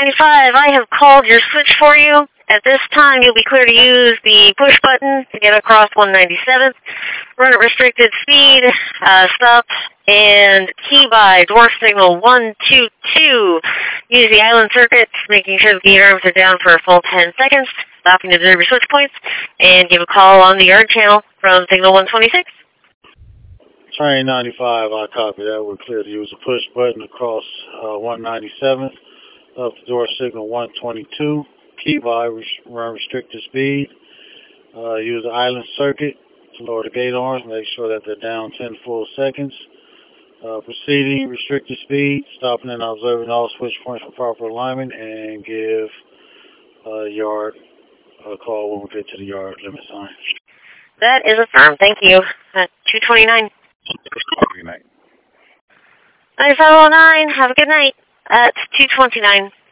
95, I have called your switch for you. At this time, you'll be clear to use the push button to get across 197th. Run at restricted speed, stop, and key by dwarf signal 122. Use the island circuit, making sure the gear arms are down for a full 10 seconds. Stopping to observe your switch points, and give a call on the yard channel from signal 126. Train 95, I copy that. We're clear to use the push button across 197th. Up to door signal 122. Key by run restricted speed. Use the island circuit to lower the gate arms. Make sure that they're down 10 full seconds. Proceeding restricted speed. Stopping and observing all switch points for proper alignment. And give yard a call when we get to the yard limit sign. That is affirmed. Thank you. 229. Good night. 9509. Have a good night. At 229.